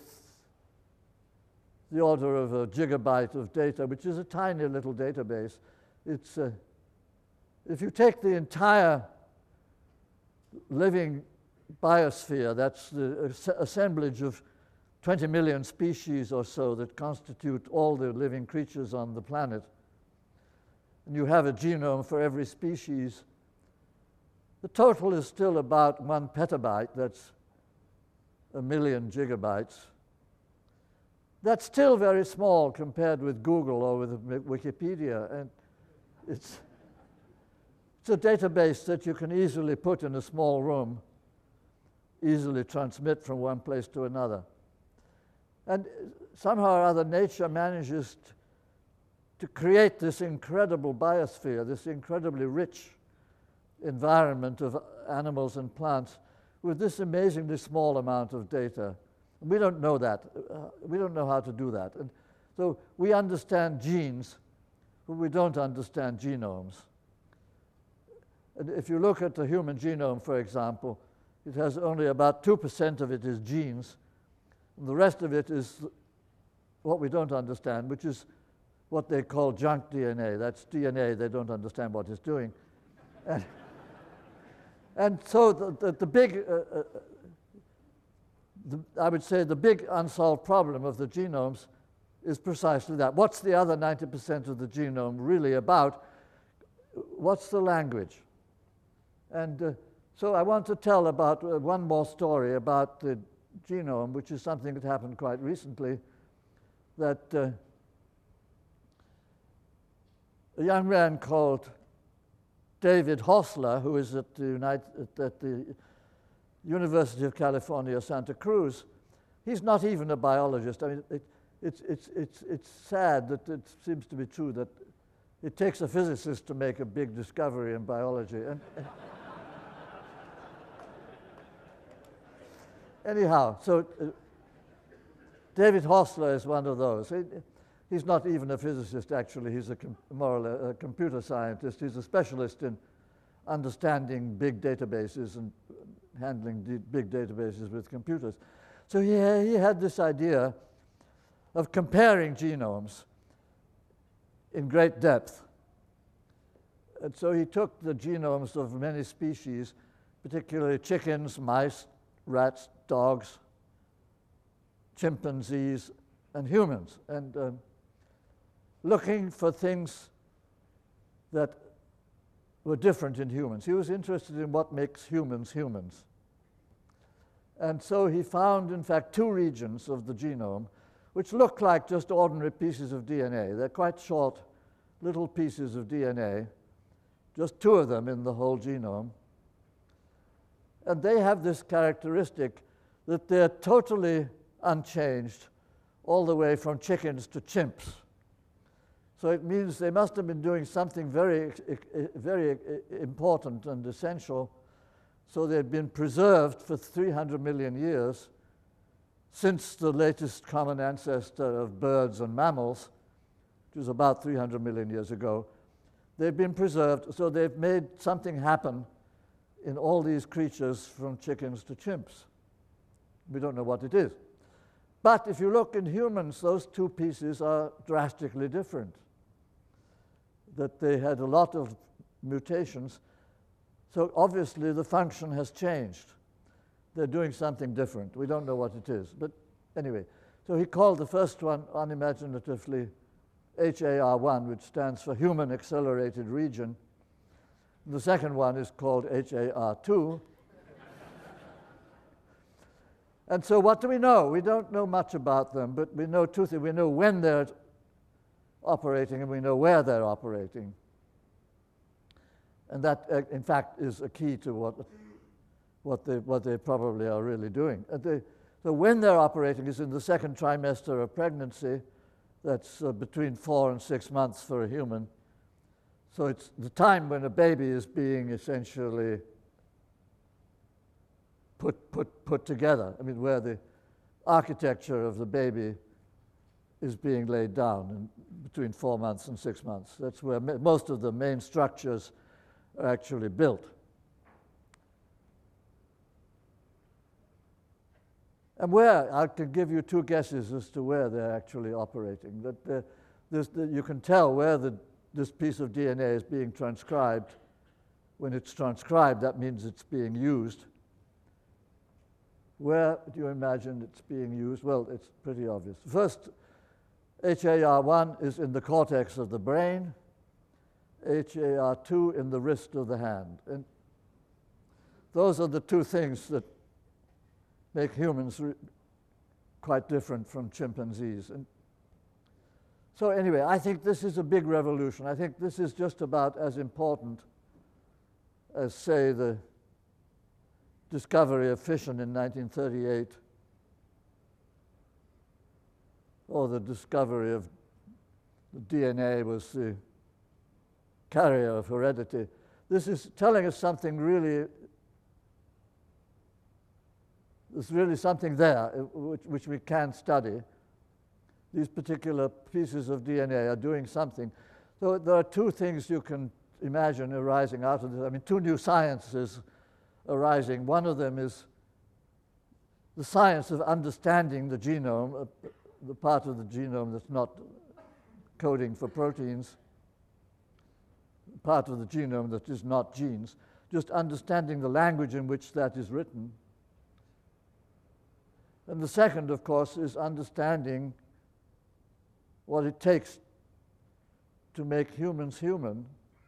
Speaker 2: the order of a gigabyte of data, which is a tiny little database. It's if you take the entire living biosphere, that's the assemblage of 20 million species or so that constitute all the living creatures on the planet, and you have a genome for every species, the total is still about 1 petabyte. That's 1 million gigabytes. That's still very small compared with Google or with Wikipedia, and it's a database that you can easily put in a small room, easily transmit from one place to another. And somehow or other, nature manages to create this incredible biosphere, this incredibly rich environment of animals and plants with this amazingly small amount of data. We don't know that. We don't know how to do that. And so we understand genes, but we don't understand genomes. And if you look at the human genome, for example, it has only about 2% of it is genes, and the rest of it is what we don't understand, which is what they call junk DNA. That's DNA they don't understand what it's doing. And so the big, I would say the big unsolved problem of the genomes is precisely that. What's the other 90% of the genome really about? What's the language? And so I want to tell about one more story about the genome, which is something that happened quite recently, that a young man called David Hosler, who is at the University of California, Santa Cruz, he's not even a biologist. I mean, it's sad that it seems to be true that it takes a physicist to make a big discovery in biology. Anyhow, so David Hostler is one of those. He's not even a physicist, actually. He's more a computer scientist. He's a specialist in understanding big databases and handling big databases with computers. So he had this idea of comparing genomes in great depth. And so he took the genomes of many species, particularly chickens, mice, rats, dogs, chimpanzees, and humans, and looking for things that were different in humans. He was interested in what makes humans humans. And so he found, in fact, 2 regions of the genome which look like just ordinary pieces of DNA. They're quite short little pieces of DNA, just 2 of them in the whole genome. And they have this characteristic that they're totally unchanged all the way from chickens to chimps. So it means they must have been doing something very, very important and essential. So they've been preserved for 300 million years since the latest common ancestor of birds and mammals, which was about 300 million years ago. They've been preserved, so they've made something happen in all these creatures from chickens to chimps. We don't know what it is. But if you look in humans, those 2 pieces are drastically different. That they had a lot of mutations. So obviously the function has changed. They're doing something different. We don't know what it is. But anyway, so he called the first one unimaginatively HAR1, which stands for Human Accelerated Region. And the second one is called HAR2. And so what do we know? We don't know much about them, but we know 2 things. We know when they're operating and we know where they're operating. And that, in fact, is a key to what they probably are really doing. So when they're operating is in the 2nd trimester of pregnancy. That's between 4 and 6 months for a human. So it's the time when a baby is being essentially put together. I mean, where the architecture of the baby is being laid down between 4 months and 6 months. That's where most of the main structures are actually built. And where, I can give you 2 guesses as to where they're actually operating. You can tell where this piece of DNA is being transcribed. When it's transcribed, that means it's being used. Where do you imagine it's being used? Well, it's pretty obvious. First, HAR1 is in the cortex of the brain, HAR2 in the wrist of the hand. And those are the 2 things that make humans quite different from chimpanzees. And so anyway, I think this is a big revolution. I think this is just about as important as, say, the discovery of fission in 1938 or the discovery of the DNA was the carrier of heredity. This is telling us something really. There's really something there which we can study. These particular pieces of DNA are doing something. So there are 2 things you can imagine arising out of this. I mean, 2 new sciences arising. One of them is the science of understanding the genome, the part of the genome that's not coding for proteins, part of the genome that is not genes, just understanding the language in which that is written. And the second, of course, is understanding what it takes to make humans human.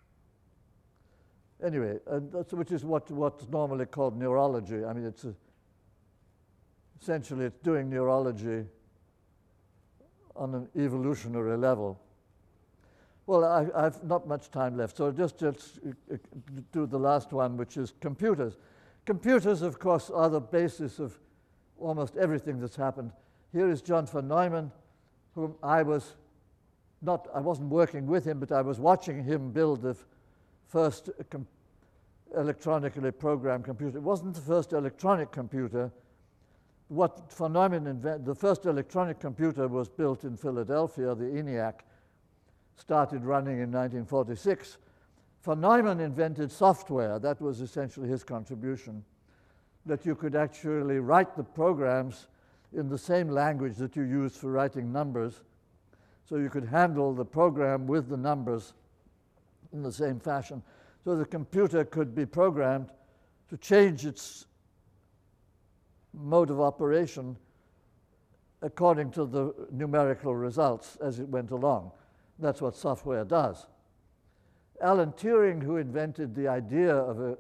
Speaker 2: Anyway, which is what's normally called neurology. I mean, essentially it's doing neurology on an evolutionary level. Well, I've not much time left, so just do the last one, which is computers. Computers, of course, are the basis of almost everything that's happened. Here is John von Neumann, whom I was I wasn't working with him, but I was watching him build the first electronically programmed computer. It wasn't the first electronic computer. What von Neumann invented, the first electronic computer was built in Philadelphia, the ENIAC, started running in 1946. Von Neumann invented software. That was essentially his contribution, that you could actually write the programs in the same language that you use for writing numbers. So you could handle the program with the numbers in the same fashion. So the computer could be programmed to change its mode of operation according to the numerical results as it went along. That's what software does. Alan Turing, who invented the idea of an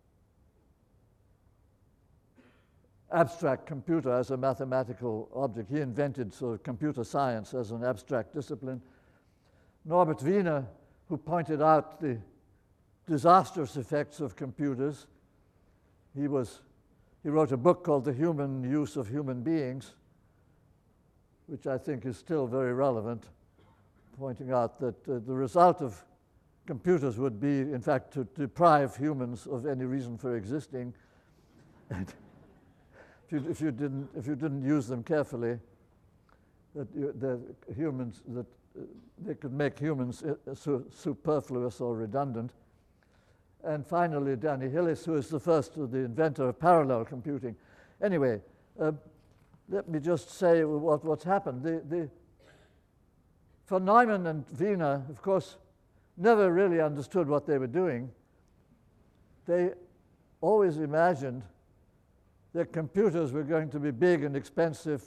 Speaker 2: abstract computer as a mathematical object, he invented sort of computer science as an abstract discipline. Norbert Wiener, who pointed out the disastrous effects of computers, he wrote a book called The Human Use of Human Beings, which I think is still very relevant, pointing out that the result of computers would be, in fact, to deprive humans of any reason for existing. And if you didn't use them carefully, they could make humans superfluous or redundant. And finally, Danny Hillis, who is the inventor of parallel computing. Anyway, let me just say what's happened. Von Neumann and Wiener, of course, never really understood what they were doing. They always imagined that computers were going to be big and expensive,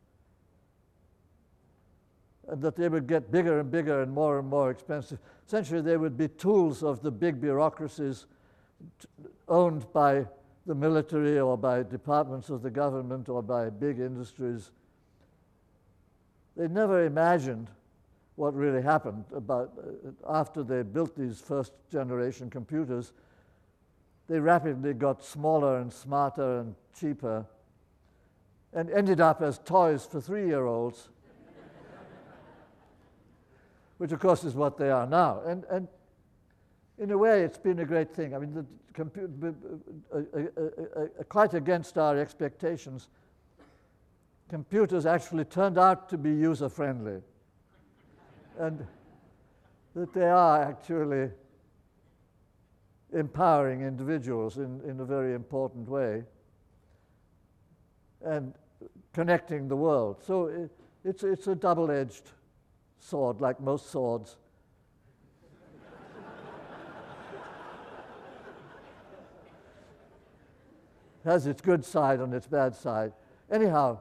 Speaker 2: and that they would get bigger and bigger and more expensive. Essentially, they would be tools of the big bureaucracies owned by the military or by departments of the government or by big industries. They never imagined what really happened after they built these first generation computers. They rapidly got smaller and smarter and cheaper and ended up as toys for 3-year-olds, which of course is what they are now. And in a way, it's been a great thing. I mean, quite against our expectations, computers actually turned out to be user-friendly, and that they are actually empowering individuals in a very important way and connecting the world. So it's a double-edged sword, like most swords. Has its good side and its bad side. Anyhow,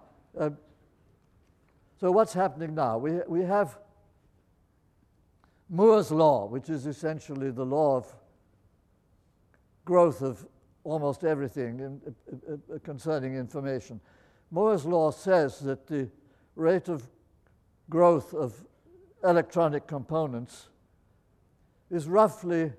Speaker 2: so what's happening now? We have Moore's law, which is essentially the law of growth of almost everything concerning information. Moore's law says that the rate of growth of electronic components is roughly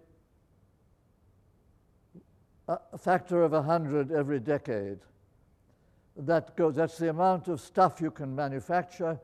Speaker 2: a factor of 100 every decade. That's the amount of stuff you can manufacture.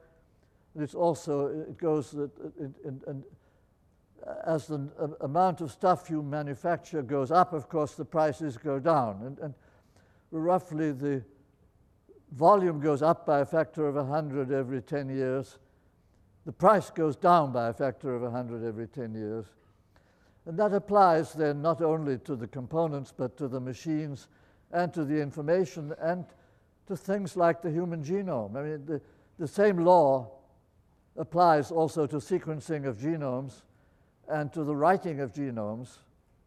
Speaker 2: As the amount of stuff you manufacture goes up, of course, the prices go down. And roughly the volume goes up by a factor of 100 every 10 years. The price goes down by a factor of 100 every 10 years. And that applies then not only to the components, but to the machines and to the information and to things like the human genome. I mean, the same law applies also to sequencing of genomes and to the writing of genomes,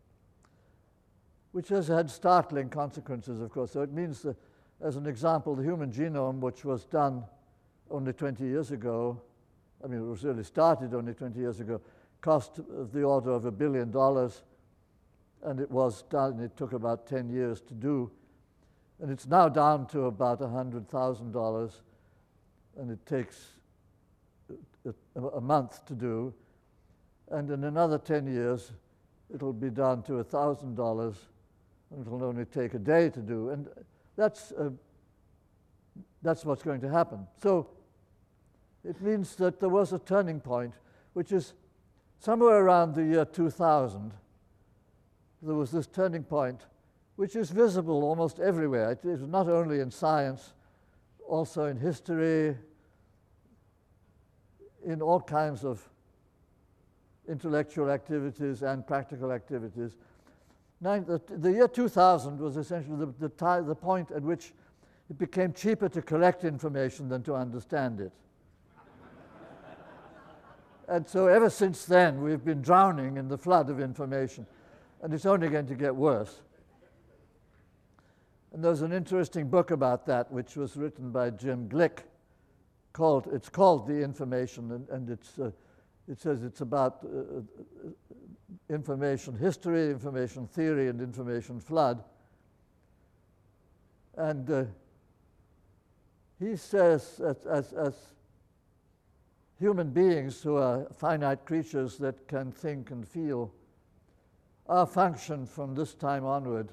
Speaker 2: which has had startling consequences, of course. So it means that, as an example, the human genome, which was done only 20 years ago, I mean, it was really started only 20 years ago, cost of the order of $1 billion, and it was done, it took about 10 years to do, and it's now down to about $100,000, and it takes a month to do, and in another 10 years, it'll be down to $1,000, and it'll only take a day to do, and that's what's going to happen. So it means that there was a turning point which is somewhere around the year 2000, there was this turning point, which is visible almost everywhere. It is not only in science, also in history, in all kinds of intellectual activities and practical activities. The year 2000 was essentially the point at which it became cheaper to collect information than to understand it. And so ever since then, we've been drowning in the flood of information, and it's only going to get worse. And there's an interesting book about that, which was written by Jim Glick, it's called The Information, and it says it's about information history, information theory, and information flood. And he says, as human beings who are finite creatures that can think and feel, our function from this time onward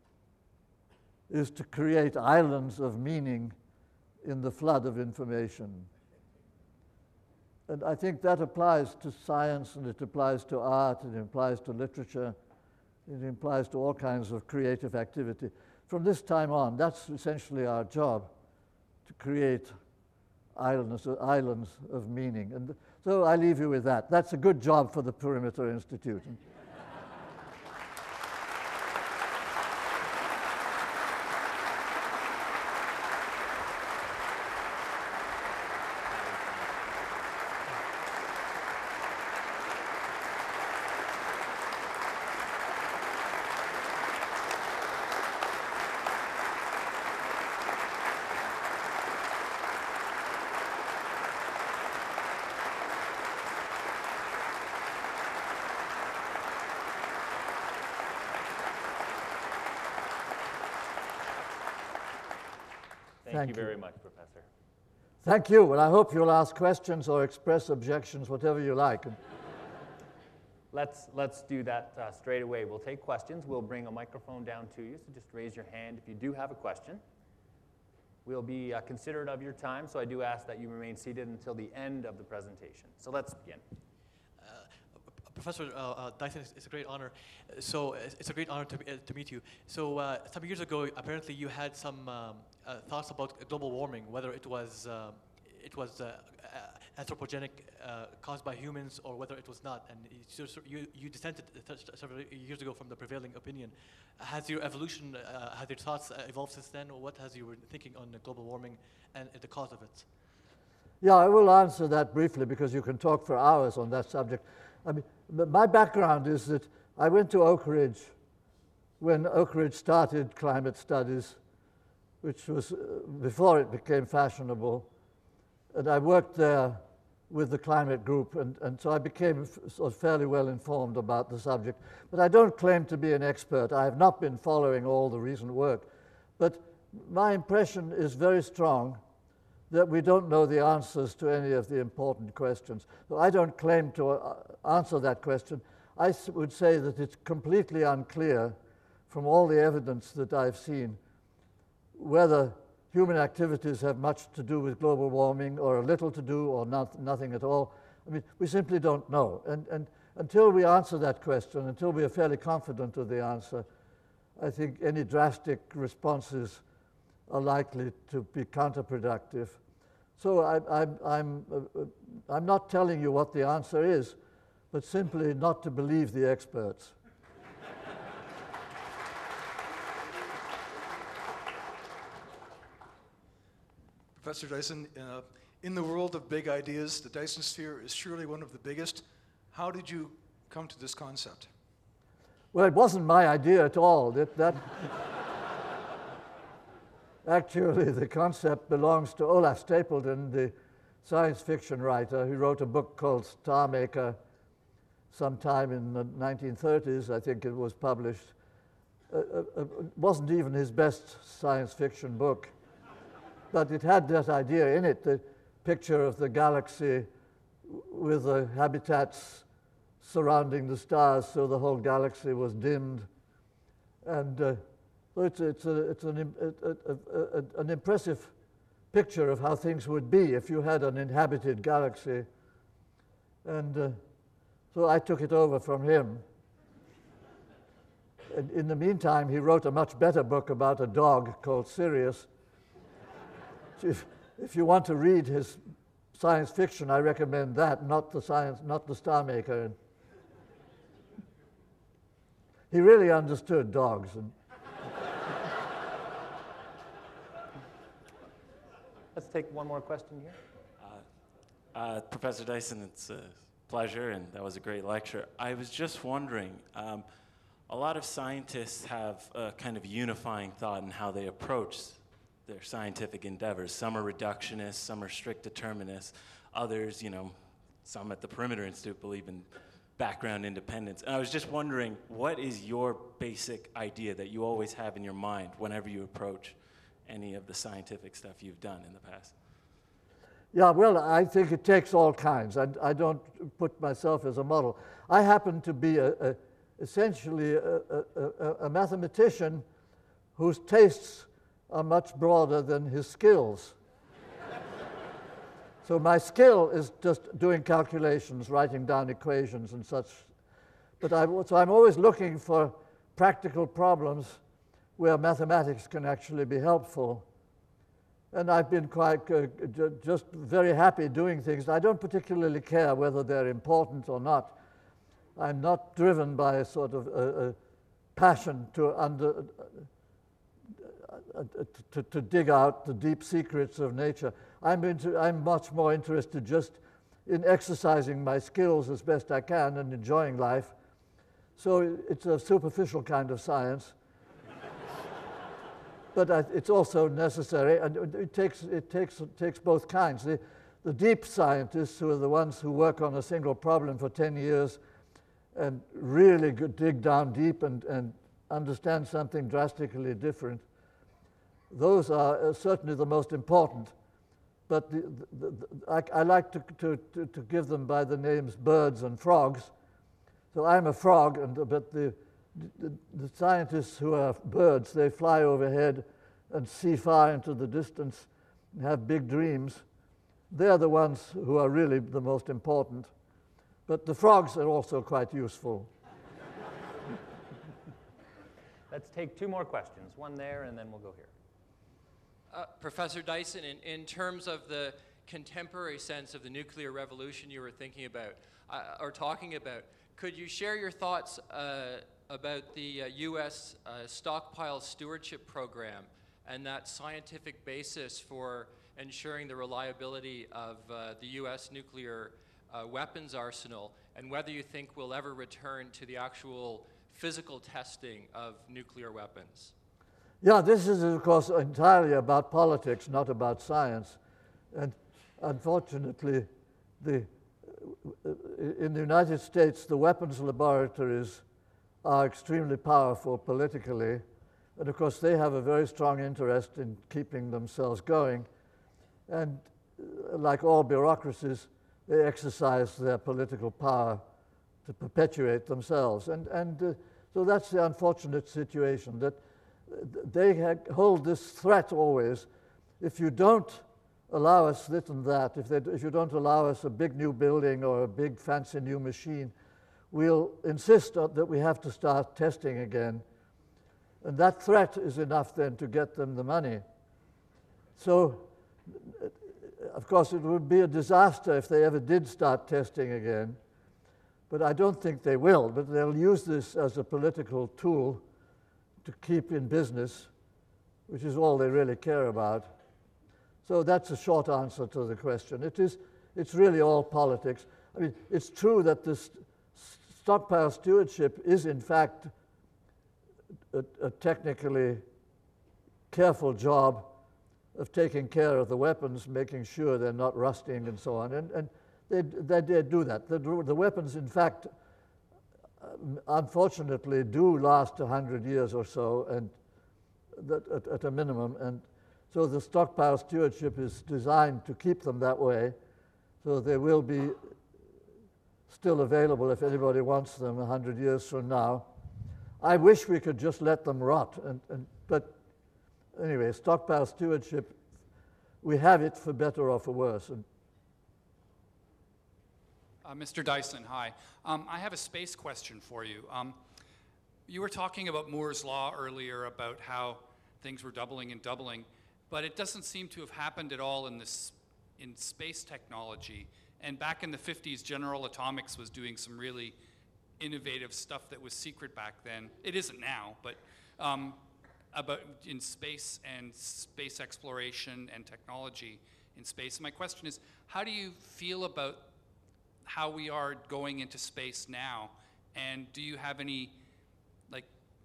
Speaker 2: is to create islands of meaning in the flood of information. And I think that applies to science, and it applies to art, and it applies to literature, it applies to all kinds of creative activity. From this time on, that's essentially our job, to create islands of meaning. And so I leave you with that. That's a good job for the Perimeter Institute.
Speaker 3: Thank you very much, Professor.
Speaker 2: Thank you, and I hope you'll ask questions or express objections, whatever you like.
Speaker 3: Let's do that straight away. We'll take questions. We'll bring a microphone down to you, so just raise your hand if you do have a question. We'll be considerate of your time, so I do ask that you remain seated until the end of the presentation. So let's begin.
Speaker 4: Professor Dyson, it's a great honor. So it's a great honor to meet you. So some years ago, apparently you had some thoughts about global warming, whether it was anthropogenic, caused by humans, or whether it was not. And you dissented several years ago from the prevailing opinion. Has your evolution, have your thoughts evolved since then, or what has you been thinking on global warming and the cause of it?
Speaker 2: Yeah, I will answer that briefly because you can talk for hours on that subject. I mean, my background is that I went to Oak Ridge when Oak Ridge started climate studies, which was before it became fashionable. And I worked there with the climate group, and so I became sort of fairly well informed about the subject. But I don't claim to be an expert. I have not been following all the recent work. But my impression is very strong that we don't know the answers to any of the important questions. So I don't claim to answer that question. I would say that it's completely unclear from all the evidence that I've seen whether human activities have much to do with global warming or a little to do or nothing at all. I mean, we simply don't know. And until we answer that question, until we are fairly confident of the answer, I think any drastic responses are likely to be counterproductive. So I'm not telling you what the answer is, but simply not to believe the experts.
Speaker 5: Professor Dyson, in the world of big ideas, the Dyson sphere is surely one of the biggest. How did you come to this concept?
Speaker 2: Well, it wasn't my idea at all. Actually, the concept belongs to Olaf Stapledon, the science fiction writer who wrote a book called Star Maker sometime in the 1930s, I think it was published. It wasn't even his best science fiction book, but it had that idea in it, the picture of the galaxy with the habitats surrounding the stars, so the whole galaxy was dimmed. And it's an impressive picture of how things would be if you had an inhabited galaxy. And so I took it over from him. And in the meantime, he wrote a much better book about a dog called Sirius. So if you want to read his science fiction, I recommend that, not the Star Maker. He really understood dogs.
Speaker 3: Let's take one more question here.
Speaker 6: Professor Dyson, it's a pleasure, and that was a great lecture. I was just wondering, a lot of scientists have a kind of unifying thought in how they approach their scientific endeavors. Some are reductionists, some are strict determinists. Others, some at the Perimeter Institute believe in background independence. And I was just wondering, what is your basic idea that you always have in your mind whenever you approach any of the scientific stuff you've done in the past?
Speaker 2: Yeah, well, I think it takes all kinds. I don't put myself as a model. I happen to be essentially a mathematician whose tastes are much broader than his skills. So my skill is just doing calculations, writing down equations and such. But so I'm always looking for practical problems where mathematics can actually be helpful. And I've been quite just very happy doing things. I don't particularly care whether they're important or not. I'm not driven by a sort of a passion to dig out the deep secrets of nature. I'm much more interested just in exercising my skills as best I can and enjoying life. So it's a superficial kind of science. But it's also necessary, and it takes both kinds. The deep scientists, who are the ones who work on a single problem for 10 years and really dig down deep and understand something drastically different, those are certainly the most important. But I like to give them by the names birds and frogs. So I'm a frog, but the scientists who are birds, they fly overhead and see far into the distance and have big dreams. They're the ones who are really the most important. But the frogs are also quite useful.
Speaker 3: Let's take two more questions, one there and then we'll go here.
Speaker 7: Professor Dyson, in terms of the contemporary sense of the nuclear revolution you were thinking about, or talking about, could you share your thoughts about the U.S. stockpile stewardship program and that scientific basis for ensuring the reliability of the U.S. nuclear weapons arsenal, and whether you think we'll ever return to the actual physical testing of nuclear weapons?
Speaker 2: Yeah, this is, of course, entirely about politics, not about science. And unfortunately, in the United States, the weapons laboratories are extremely powerful politically. And of course, they have a very strong interest in keeping themselves going. And like all bureaucracies, they exercise their political power to perpetuate themselves. And so that's the unfortunate situation, that they hold this threat always. If you don't allow us this and that, if you don't allow us a big new building or a big fancy new machine, we'll insist that we have to start testing again. And that threat is enough then to get them the money. So, of course, it would be a disaster if they ever did start testing again. But I don't think they will, but they'll use this as a political tool to keep in business, which is all they really care about. So that's a short answer to the question. It's really all politics. I mean, it's true that this stockpile stewardship is, in fact, a technically careful job of taking care of the weapons, making sure they're not rusting and so on. And they do that. The weapons, in fact, unfortunately, do last 100 years or so, and at a minimum. And so the stockpile stewardship is designed to keep them that way, so they will be still available if anybody wants them 100 years from now. I wish we could just let them rot, but anyway, stockpile stewardship, we have it for better or for worse.
Speaker 8: Mr. Dyson, hi. I have a space question for you. You were talking about Moore's Law earlier about how things were doubling and doubling, but it doesn't seem to have happened at all in space technology. And back in the 50s, General Atomics was doing some really innovative stuff that was secret back then. It isn't now, but about in space and space exploration and technology in space. My question is, how do you feel about how we are going into space now? And do you have any like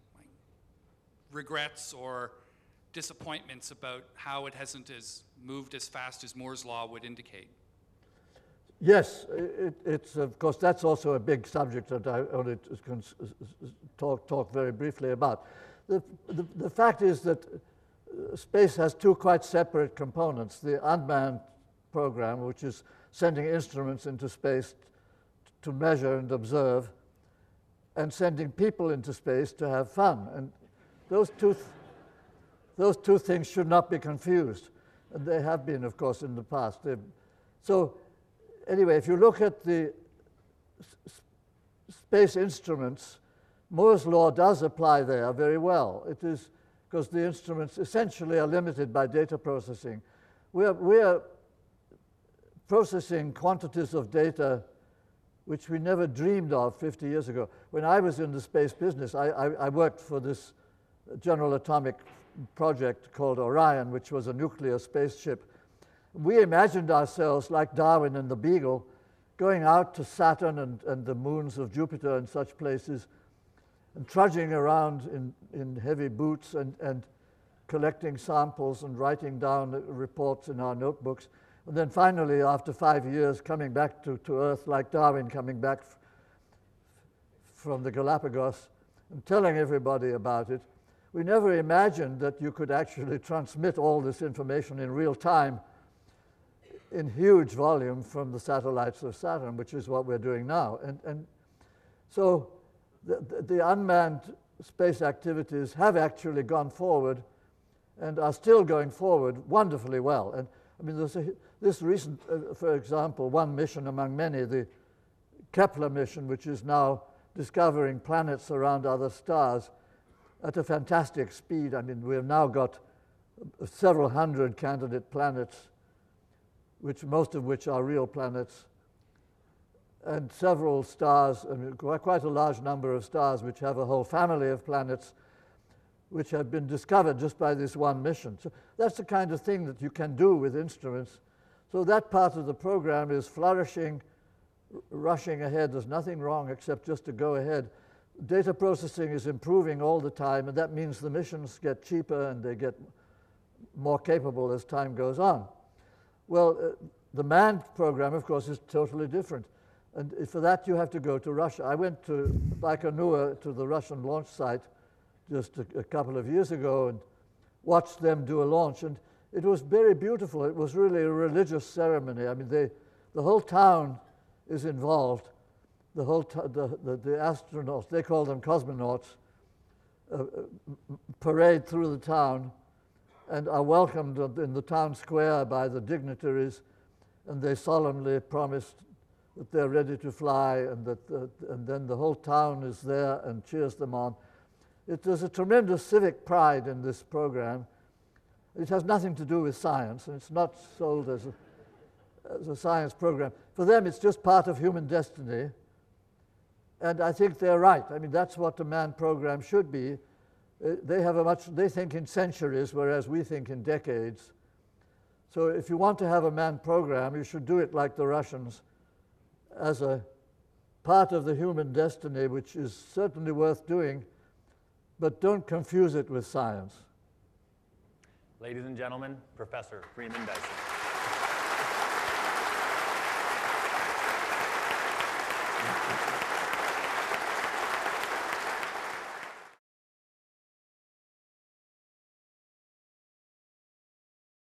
Speaker 8: regrets or disappointments about how it hasn't moved as fast as Moore's Law would indicate?
Speaker 2: Yes, it's of course that's also a big subject that I only talk very briefly about. The fact is that space has two quite separate components: the unmanned program, which is sending instruments into space to measure and observe, and sending people into space to have fun. And those two things should not be confused. And they have been, of course, in the past. So anyway, if you look at the space instruments, Moore's Law does apply there very well. It is because the instruments essentially are limited by data processing. We are processing quantities of data which we never dreamed of 50 years ago. When I was in the space business, I worked for this General Atomic project called Orion, which was a nuclear spaceship. We imagined ourselves, like Darwin and the Beagle, going out to Saturn and the moons of Jupiter and such places, and trudging around in heavy boots and collecting samples and writing down reports in our notebooks. And then finally, after 5 years, coming back to Earth, like Darwin coming back from the Galapagos and telling everybody about it. We never imagined that you could actually transmit all this information in real time in huge volume from the satellites of Saturn, which is what we're doing now. And so the unmanned space activities have actually gone forward and are still going forward wonderfully well. And I mean, this recent, for example, one mission among many, the Kepler mission, which is now discovering planets around other stars at a fantastic speed. I mean, we've now got several hundred candidate planets, most of which are real planets, and several stars, I mean, quite a large number of stars which have a whole family of planets which have been discovered just by this one mission. So that's the kind of thing that you can do with instruments. So that part of the program is flourishing, rushing ahead. There's nothing wrong except just to go ahead. Data processing is improving all the time, and that means the missions get cheaper and they get more capable as time goes on. Well, the manned program, of course, is totally different. And for that, you have to go to Russia. I went to Baikonur, to the Russian launch site, just a couple of years ago and watched them do a launch. And it was very beautiful. It was really a religious ceremony. I mean, the whole town is involved. The astronauts, they call them cosmonauts, parade through the town and are welcomed in the town square by the dignitaries, and they solemnly promised that they're ready to fly, and then the whole town is there and cheers them on. There's a tremendous civic pride in this program. It has nothing to do with science, and it's not sold as a science program. For them, it's just part of human destiny, and I think they're right. I mean, that's what the manned program should be. They think in centuries, whereas we think in decades. So if you want to have a manned program, you should do it like the Russians, as a part of the human destiny, which is certainly worth doing, but don't confuse it with science.
Speaker 3: Ladies and gentlemen, Professor Freeman Dyson.